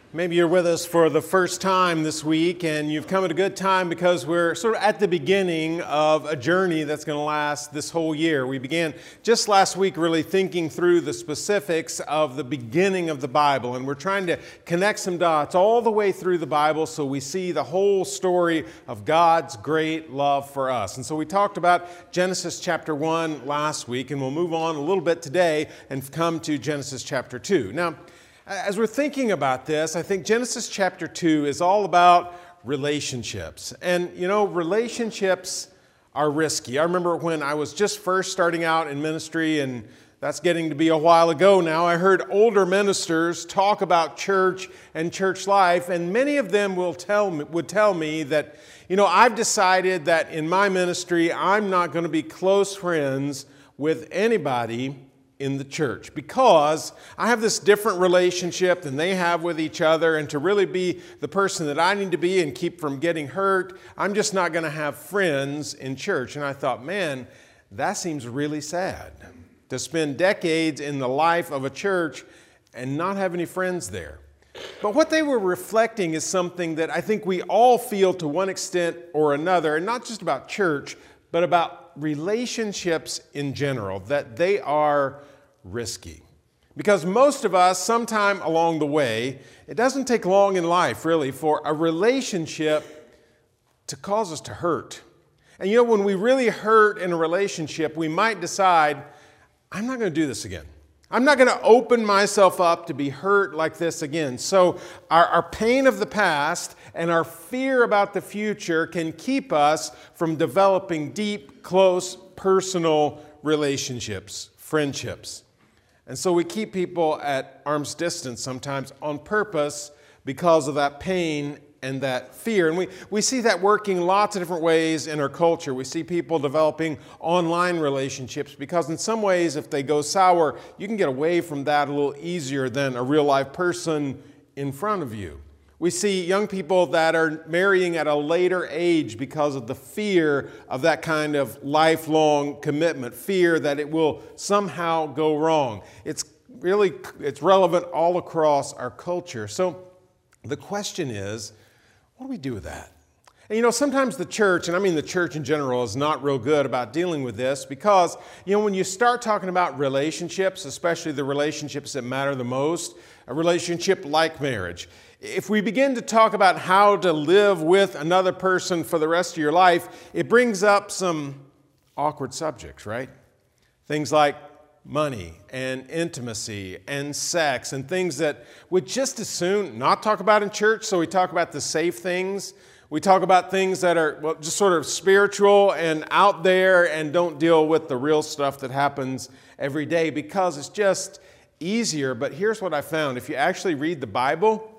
Maybe you're with us for the first time this week, and you've come at a good time because we're sort of at the beginning of a journey that's going to last this whole year. We began just last week really thinking through the specifics of the beginning of the Bible, and we're trying to connect some dots all the way through the Bible so we see the whole story of God's great love for us. And so we talked about Genesis chapter 1 last week, and we'll move on a little bit today and come to Genesis chapter 2. Now, as we're thinking about this, I think Genesis chapter 2 is all about relationships. And, relationships are risky. I remember when I was just first starting out in ministry, and that's getting to be a while ago now, I heard older ministers talk about church and church life, and many of them would tell me that, I've decided that in my ministry, I'm not going to be close friends with anybody in the church because I have this different relationship than they have with each other, and to really be the person that I need to be and keep from getting hurt, I'm just not going to have friends in church. And I thought, man, that seems really sad to spend decades in the life of a church and not have any friends there. But what they were reflecting is something that I think we all feel to one extent or another, and not just about church, but about relationships in general, that they are risky. Because most of us, sometime along the way, it doesn't take long in life, really, for a relationship to cause us to hurt. And when we really hurt in a relationship, we might decide, I'm not going to do this again. I'm not going to open myself up to be hurt like this again. So our pain of the past and our fear about the future can keep us from developing deep, close, personal relationships, friendships. And so we keep people at arm's distance sometimes on purpose because of that pain and that fear. And we see that working lots of different ways in our culture. We see people developing online relationships because in some ways, if they go sour, you can get away from that a little easier than a real life person in front of you. We see young people that are marrying at a later age because of the fear of that kind of lifelong commitment, fear that it will somehow go wrong. It's relevant all across our culture. So the question is, what do we do with that? And sometimes the church, and I mean the church in general, is not real good about dealing with this because, when you start talking about relationships, especially the relationships that matter the most, a relationship like marriage, if we begin to talk about how to live with another person for the rest of your life, it brings up some awkward subjects, right? Things like money and intimacy and sex and things that we'd just as soon not talk about in church, so we talk about the safe things. We talk about things that are just sort of spiritual and out there and don't deal with the real stuff that happens every day because it's just easier. But here's what I found. If you actually read the Bible,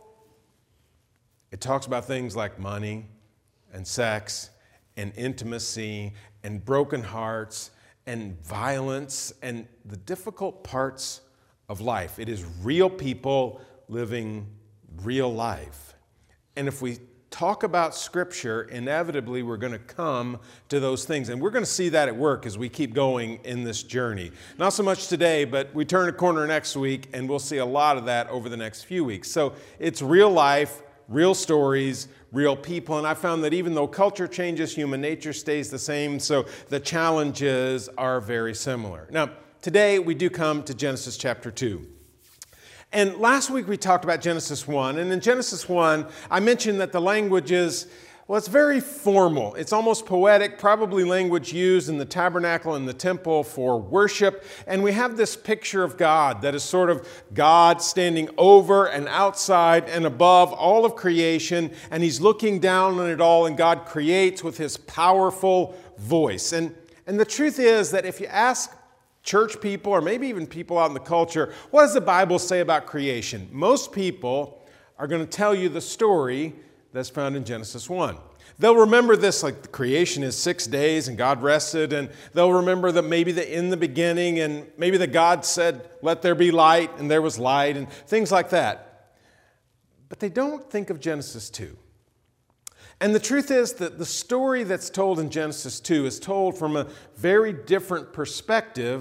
it talks about things like money and sex and intimacy and broken hearts and violence and the difficult parts of life. It is real people living real life. And if we talk about Scripture, inevitably we're going to come to those things. And we're going to see that at work as we keep going in this journey. Not so much today, but we turn a corner next week and we'll see a lot of that over the next few weeks. So it's real life, real stories, real people. And I found that even though culture changes, human nature stays the same. So the challenges are very similar. Now, today we do come to Genesis chapter 2. And last week we talked about Genesis 1. And in Genesis 1, I mentioned that the language is, it's very formal. It's almost poetic, probably language used in the tabernacle and the temple for worship. And we have this picture of God that is sort of God standing over and outside and above all of creation. And He's looking down on it all, and God creates with His powerful voice. And the truth is that if you ask church people, or maybe even people out in the culture, what does the Bible say about creation? Most people are going to tell you the story that's found in Genesis 1. They'll remember this, like the creation is 6 days and God rested, and they'll remember that maybe in the beginning, and maybe that God said, let there be light, and there was light, and things like that. But they don't think of Genesis 2. And the truth is that the story that's told in Genesis 2 is told from a very different perspective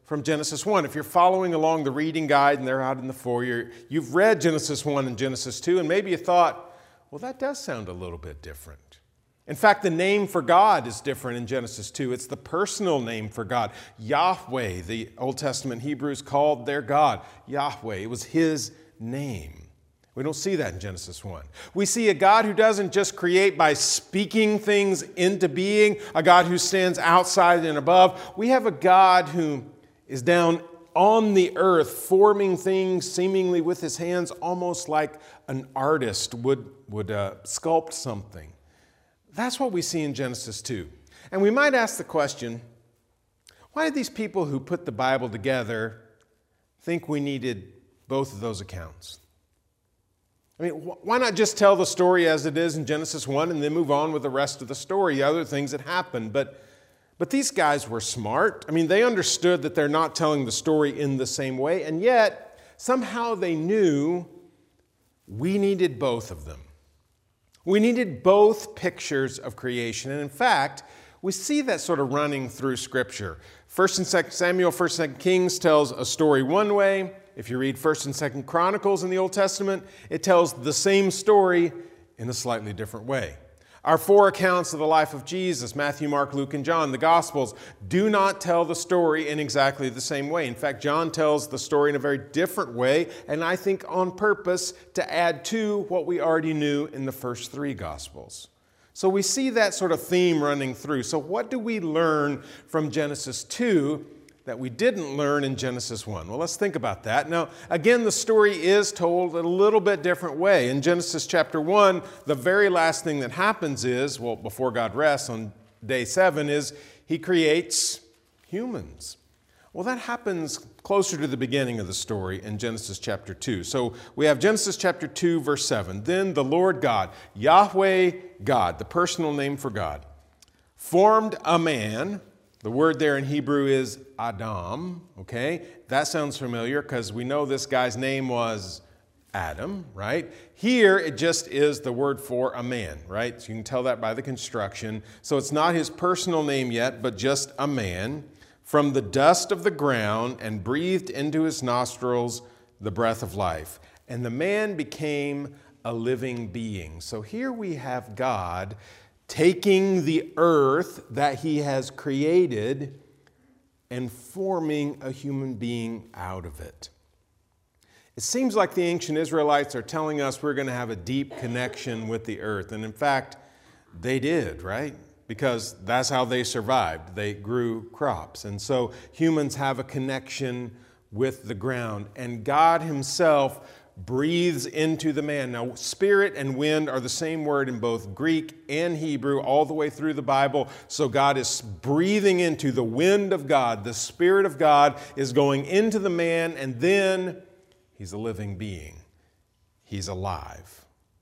from Genesis 1. If you're following along the reading guide and they're out in the foyer, you've read Genesis 1 and Genesis 2, and maybe you thought, well, that does sound a little bit different. In fact, the name for God is different in Genesis 2. It's the personal name for God. Yahweh, the Old Testament Hebrews called their God Yahweh. It was His name. We don't see that in Genesis 1. We see a God who doesn't just create by speaking things into being, a God who stands outside and above. We have a God who is down on the earth, forming things seemingly with His hands, almost like an artist would sculpt something. That's what we see in Genesis 2. And we might ask the question, why did these people who put the Bible together think we needed both of those accounts? I mean, why not just tell the story as it is in Genesis 1 and then move on with the rest of the story, the other things that happened? But these guys were smart. I mean, they understood that they're not telling the story in the same way, and yet somehow they knew we needed both of them. We needed both pictures of creation, and in fact, we see that sort of running through Scripture. 1st and 2nd Samuel, 1st and 2nd Kings tells a story one way. If you read 1st and 2nd Chronicles in the Old Testament, it tells the same story in a slightly different way. Our four accounts of the life of Jesus, Matthew, Mark, Luke, and John, the Gospels, do not tell the story in exactly the same way. In fact, John tells the story in a very different way, and I think on purpose to add to what we already knew in the first three Gospels. So we see that sort of theme running through. So what do we learn from Genesis 2 that we didn't learn in Genesis 1? Well, let's think about that. Now, again, the story is told in a little bit different way. In Genesis chapter 1, the very last thing that happens is, well, before God rests on day 7, is He creates humans. Well, that happens closer to the beginning of the story in Genesis chapter 2. So we have Genesis chapter 2, verse 7. Then the Lord God, Yahweh God, the personal name for God, formed a man. The word there in Hebrew is Adam, okay? That sounds familiar because we know this guy's name was Adam, right? Here it just is the word for a man, right? So you can tell that by the construction. So it's not his personal name yet, but just a man, from the dust of the ground, and breathed into his nostrils the breath of life. And the man became a living being. So here we have God taking the earth that He has created and forming a human being out of it. It seems like the ancient Israelites are telling us we're going to have a deep connection with the earth. And in fact, they did, right? Because that's how they survived. They grew crops. And so humans have a connection with the ground. And God Himself breathes into the man. Now, spirit and wind are the same word in both Greek and Hebrew all the way through the Bible. So God is breathing into the wind of God. The Spirit of God is going into the man, and then he's a living being. He's alive.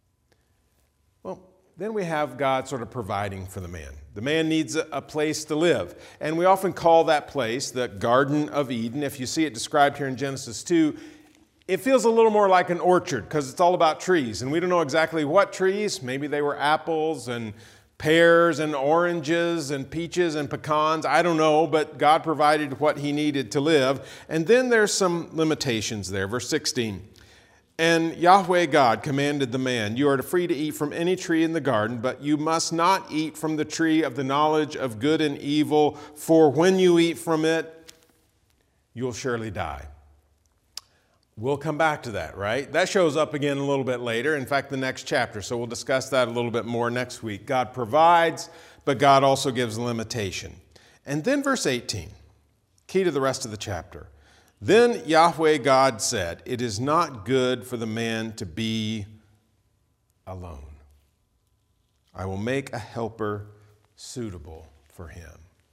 Well, then we have God sort of providing for the man. The man needs a place to live. And we often call that place the Garden of Eden. If you see it described here in Genesis 2, it feels a little more like an orchard because it's all about trees. And we don't know exactly what trees. Maybe they were apples and pears and oranges and peaches and pecans. I don't know, but God provided what He needed to live. And then there's some limitations there. Verse 16. And Yahweh God commanded the man, you are free to eat from any tree in the garden, but you must not eat from the tree of the knowledge of good and evil, for when you eat from it, you'll surely die. We'll come back to that, right? That shows up again a little bit later. In fact, the next chapter. So we'll discuss that a little bit more next week. God provides, but God also gives a limitation. And then verse 18, key to the rest of the chapter. Then Yahweh God said, it is not good for the man to be alone. I will make a helper suitable for him.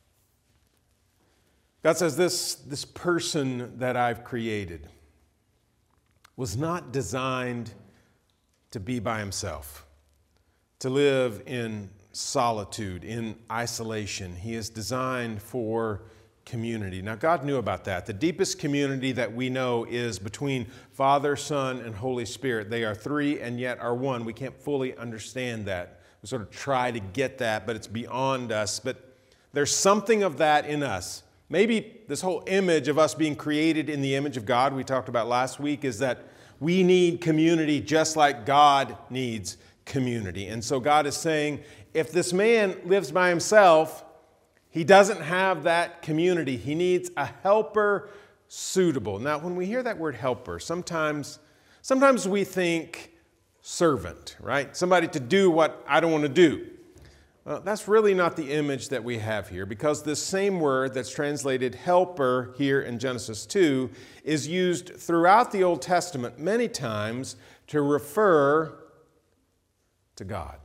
God says this person that I've created was not designed to be by himself, to live in solitude, in isolation. He is designed for community. Now, God knew about that. The deepest community that we know is between Father, Son, and Holy Spirit. They are three and yet are one. We can't fully understand that. We sort of try to get that, but it's beyond us. But there's something of that in us. Maybe this whole image of us being created in the image of God we talked about last week is that we need community just like God needs community. And so God is saying, if this man lives by himself, he doesn't have that community. He needs a helper suitable. Now, when we hear that word helper, sometimes we think servant, right? Somebody to do what I don't want to do. Well, that's really not the image that we have here, because this same word that's translated helper here in Genesis 2 is used throughout the Old Testament many times to refer to God.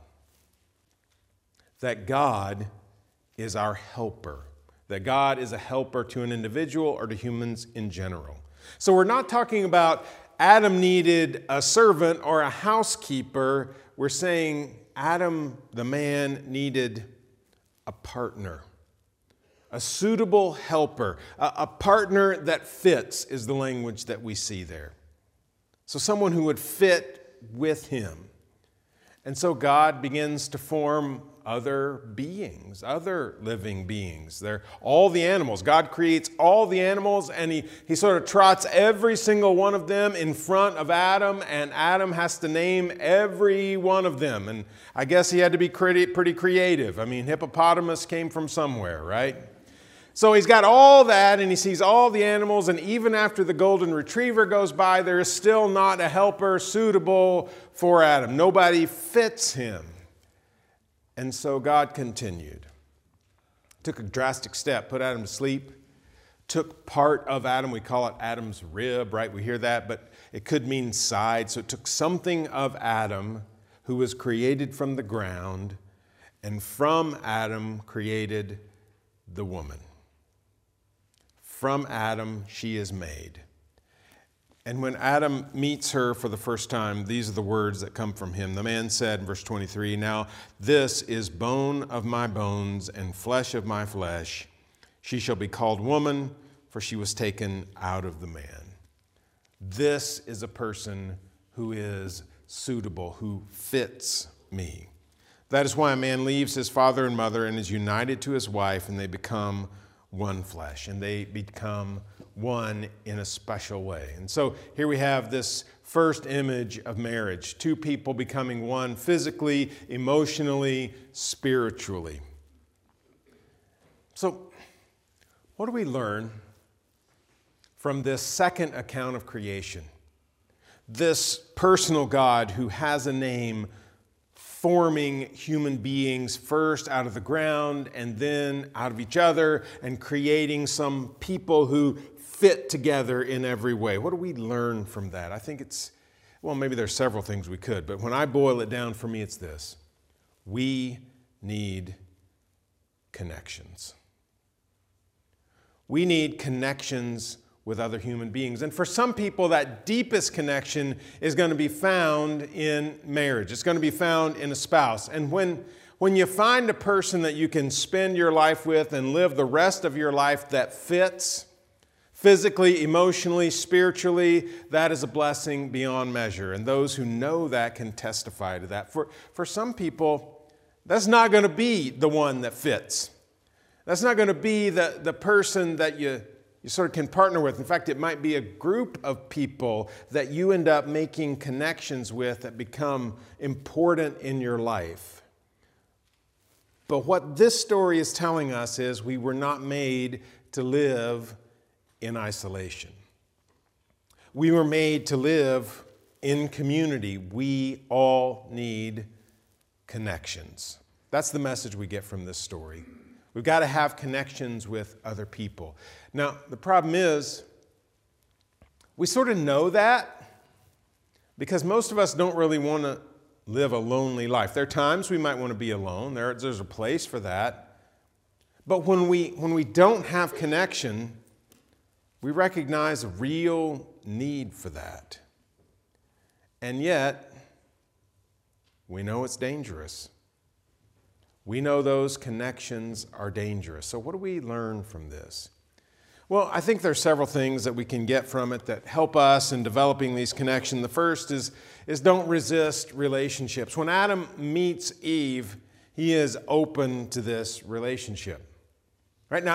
That God is our helper. That God is a helper to an individual or to humans in general. So we're not talking about Adam needed a servant or a housekeeper. We're saying Adam, the man, needed a partner, a suitable helper, a partner that fits is the language that we see there. So someone who would fit with him. And so God begins to form other beings, other living beings. They're all the animals. God creates all the animals, and he sort of trots every single one of them in front of Adam, and Adam has to name every one of them. And I guess he had to be pretty creative. I mean, hippopotamus came from somewhere, right? So he's got all that, and he sees all the animals, and even after the golden retriever goes by, there is still not a helper suitable for Adam. Nobody fits him. And so God continued. Took a drastic step, put Adam to sleep, took part of Adam. We call it Adam's rib, right? We hear that, but it could mean side. So it took something of Adam, who was created from the ground, and from Adam created the woman. From Adam she is made. And when Adam meets her for the first time, these are the words that come from him. The man said, verse 23, "Now this is bone of my bones and flesh of my flesh. She shall be called woman, for she was taken out of the man." This is a person who is suitable, who fits me. That is why a man leaves his father and mother and is united to his wife, and they become one flesh, and they become one in a special way. And so here we have this first image of marriage, two people becoming one physically, emotionally, spiritually. So what do we learn from this second account of creation? This personal God who has a name, forming human beings first out of the ground and then out of each other, and creating some people who fit together in every way. What do we learn from that? I think maybe there's several things we could, but when I boil it down, for me it's this: we need connections. We need connections with other human beings. And for some people, that deepest connection is going to be found in marriage. It's going to be found in a spouse. And when you find a person that you can spend your life with and live the rest of your life that fits, physically, emotionally, spiritually, that is a blessing beyond measure. And those who know that can testify to that. For some people, that's not going to be the one that fits. That's not going to be the person that you sort of can partner with. In fact, it might be a group of people that you end up making connections with that become important in your life. But what this story is telling us is we were not made to live in isolation. We were made to live in community. We all need connections. That's the message we get from this story. We've got to have connections with other people. Now, the problem is, we sort of know that because most of us don't really want to live a lonely life. There are times we might want to be alone. There's a place for that. But when we don't have connection, we recognize a real need for that. And yet, we know it's dangerous. We know those connections are dangerous. So what do we learn from this? Well, I think there are several things that we can get from it that help us in developing these connections. The first is don't resist relationships. When Adam meets Eve, he is open to this relationship. Right? Not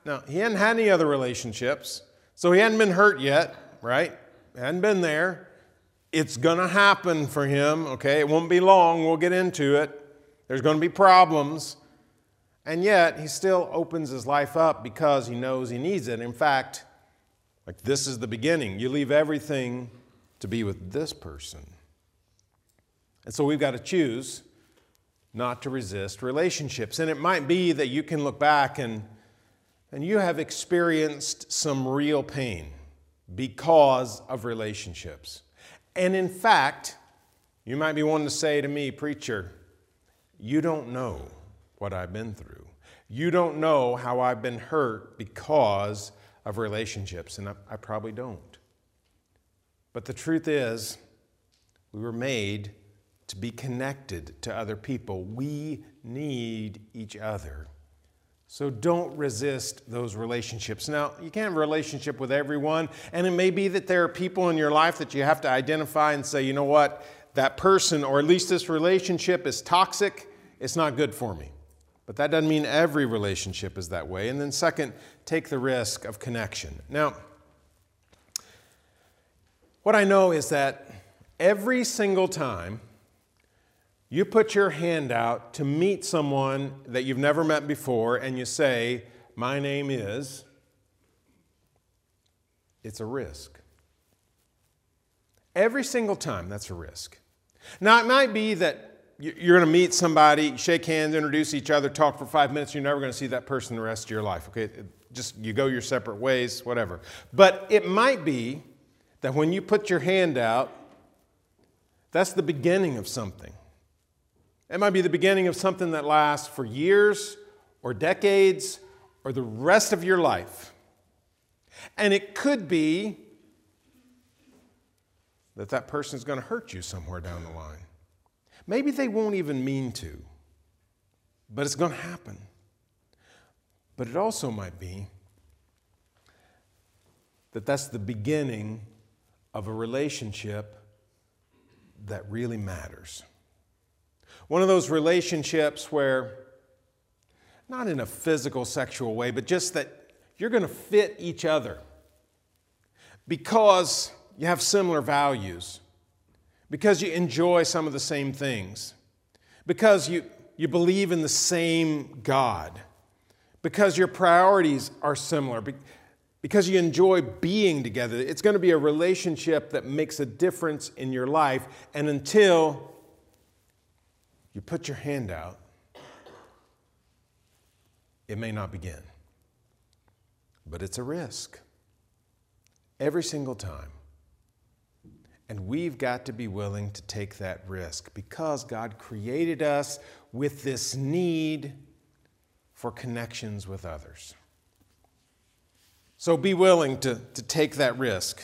Now, he hadn't had any other relationships, so he hadn't been hurt yet, right? Hadn't been there. It's going to happen for him, okay? It won't be long. We'll get into it. There's going to be problems. And yet, he still opens his life up because he knows he needs it. In fact, like this is the beginning. You leave everything to be with this person. And so we've got to choose not to resist relationships. And it might be that you can look back and you have experienced some real pain because of relationships. And in fact, you might be wanting to say to me, preacher, you don't know what I've been through. You don't know how I've been hurt because of relationships. And I probably don't. But the truth is, we were made to be connected to other people. We need each other. So don't resist those relationships. Now, you can't have a relationship with everyone, and it may be that there are people in your life that you have to identify and say, you know what, that person, or at least this relationship is toxic, it's not good for me. But that doesn't mean every relationship is that way. And then second, take the risk of connection. Now, what I know is that every single time you put your hand out to meet someone that you've never met before and you say, my name is, it's a risk. Every single time, that's a risk. Now, it might be that you're going to meet somebody, shake hands, introduce each other, talk for 5 minutes, you're never going to see that person the rest of your life, okay? Just you go your separate ways, whatever. But it might be that when you put your hand out, that's the beginning of something. It might be the beginning of something that lasts for years or decades or the rest of your life. And it could be that that person is going to hurt you somewhere down the line. Maybe they won't even mean to, but it's going to happen. But it also might be that that's the beginning of a relationship that really matters. One of those relationships where, not in a physical, sexual way, but just that you're going to fit each other because you have similar values, because you enjoy some of the same things, because you believe in the same God, because your priorities are similar, because you enjoy being together. It's going to be a relationship that makes a difference in your life, and until you put your hand out, it may not begin. But it's a risk every single time. And we've got to be willing to take that risk because God created us with this need for connections with others. So be willing to take that risk.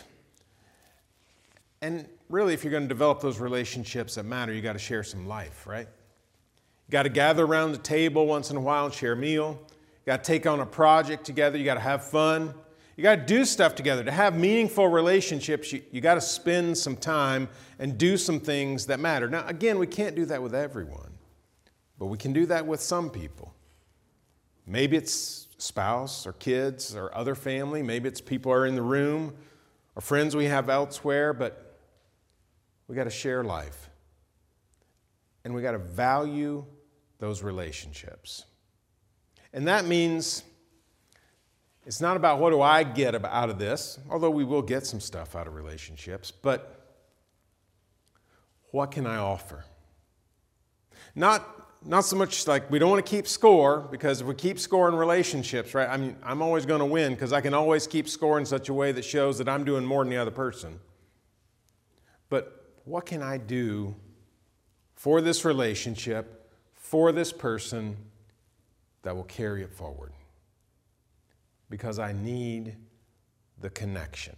And really, if you're going to develop those relationships that matter, you got to share some life, right? You got to gather around the table once in a while and share a meal. You got to take on a project together. You got to have fun. You got to do stuff together. To have meaningful relationships, you got to spend some time and do some things that matter. Now, again, we can't do that with everyone, but we can do that with some people. Maybe it's spouse or kids or other family. Maybe it's people who are in the room or friends we have elsewhere, but we got to share life. And we got to value those relationships. And that means it's not about what do I get out of this, although we will get some stuff out of relationships, but what can I offer? Not so much like we don't want to keep score, because if we keep score in relationships, right, I mean, I'm always going to win because I can always keep score in such a way that shows that I'm doing more than the other person. But what can I do for this relationship, for this person that will carry it forward? Because I need the connection.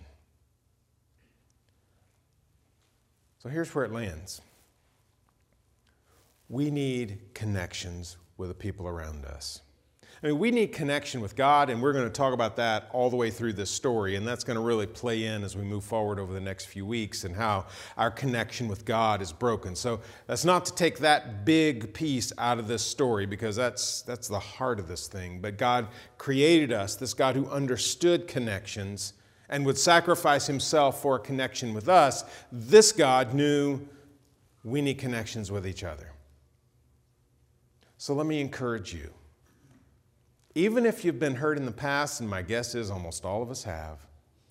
So here's where it lands. We need connections with the people around us. I mean, we need connection with God, and we're going to talk about that all the way through this story, and that's going to really play in as we move forward over the next few weeks and how our connection with God is broken. So that's not to take that big piece out of this story, because that's the heart of this thing. But God created us, this God who understood connections and would sacrifice himself for a connection with us. This God knew we need connections with each other. So let me encourage you. Even if you've been hurt in the past, and my guess is almost all of us have,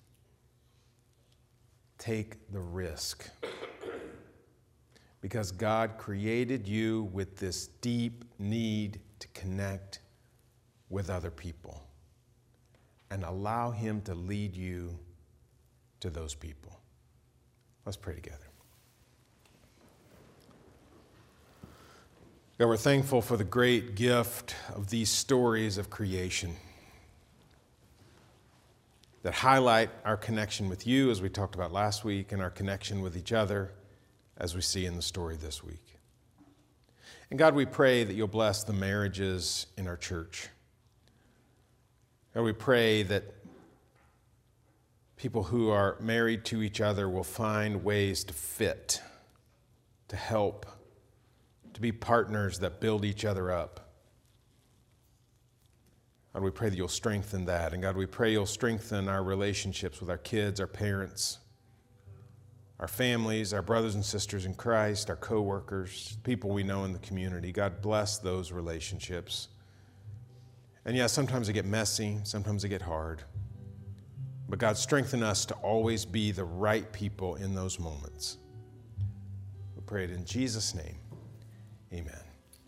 take the risk. Because God created you with this deep need to connect with other people. And allow him to lead you to those people. Let's pray together. God, we're thankful for the great gift of these stories of creation that highlight our connection with you, as we talked about last week, and our connection with each other, as we see in the story this week. And God, we pray that you'll bless the marriages in our church. God, we pray that people who are married to each other will find ways to fit, to help, to be partners that build each other up. God, we pray that you'll strengthen that. And God, we pray you'll strengthen our relationships with our kids, our parents, our families, our brothers and sisters in Christ, our co-workers, people we know in the community. God, bless those relationships. And yeah, sometimes they get messy, sometimes they get hard. But God, strengthen us to always be the right people in those moments. We pray it in Jesus' name. Amen.